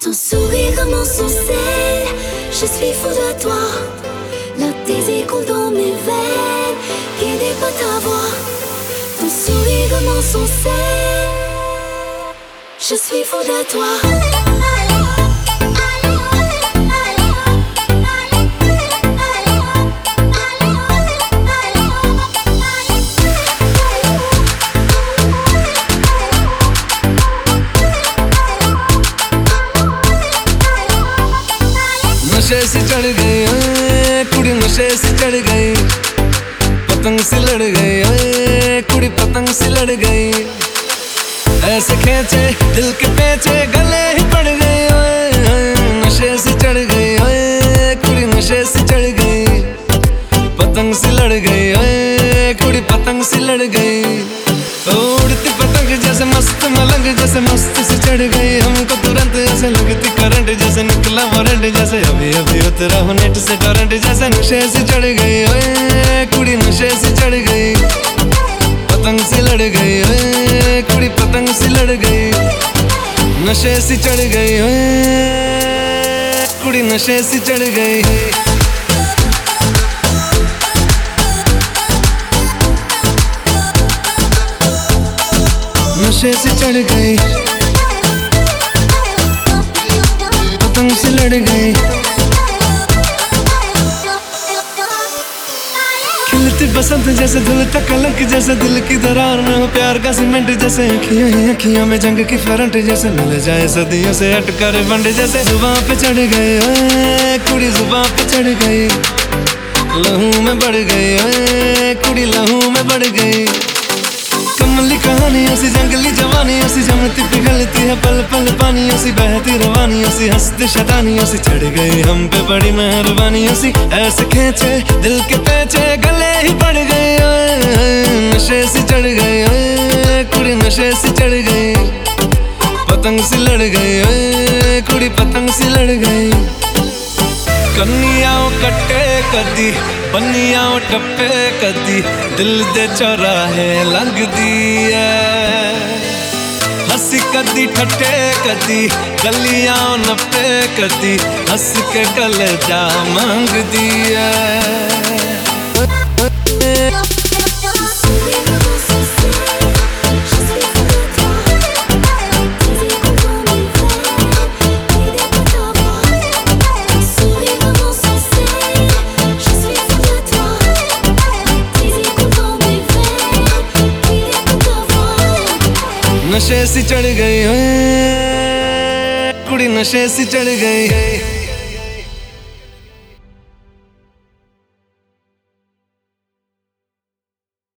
Ton sourire comme son sel, je suis fou de toi. Le désir coule dans mes veines, guidé par ta voix. Ton sourire comme son sel, je suis fou de toi. नशे से चढ़ गई कुड़ी, नशे से चढ़ गई, पतंग से लड़ गई कुड़ी, पतंग से लड़ गई। ऐसे खींचे दिल के पेचे, गले ही पड़ गई। नशे से चढ़ गई कुड़ी, नशे से चढ़ गई, पतंग से लड़ गई कुड़ी, पतंग से लड़ गई। उड़ती पतंग जैसे मस्त मलंग, जैसे मस्त से चढ़ गई। हमको तुरंत ऐसे लगती करंट, जैसे निकला वारंट, जैसे अभी अभी उतरा हो नेट से टोरेंट। जैसे नशे से चढ़ गई कुड़ी, नशे से चढ़ गई, पतंग से लड़ गई कुड़ी, पतंग से लड़ गई। नशे से चढ़ गई कुड़ी, नशे से चढ़ गई। नशे से चढ़ गई, पतंग से लड़ गई। खिलती बसंत जैसे दिल का कलंक, जैसे दिल की दरार में हो प्यार का सीमेंट। जैसे अखियां ही अखियां में जंग की फरंट, जैसे मिल जाए सदियों से हटकर बंड। जैसे जुबां पे चढ़ गई कुड़ी, जुबां पे चढ़ गई, लहू में बढ़ गई कुड़ी, लहू में बढ़ गई। कमली कहानी ऐसी, जंगली जवानी ऐसी, जमती पिघलती है पल पल पानी ऐसी, बहती रवानी ऐसी, हंसती शैतानी ऐसी। चढ़ गई हम पे बड़ी मेहरबानी ऐसी, ऐसे खींचे दिल के पेचे, गले ही पड़ गई। नशे से चढ़ गई कुड़ी, नशे से चढ़ गई, पतंग से लड़ गई कुड़ी, पतंग से लड़ गई। कन्नियाओं कट्टे कदी, बन्नियाओं टप्पे कदी, दिल दे चौराहे लंघदी है। हंसी कदी ठट्टे कदी, गलियां नप्पे कदी, हंस के कलेजा मांगदी है। नशे से चढ़ गई कुड़ी, नशे से चढ़ गई।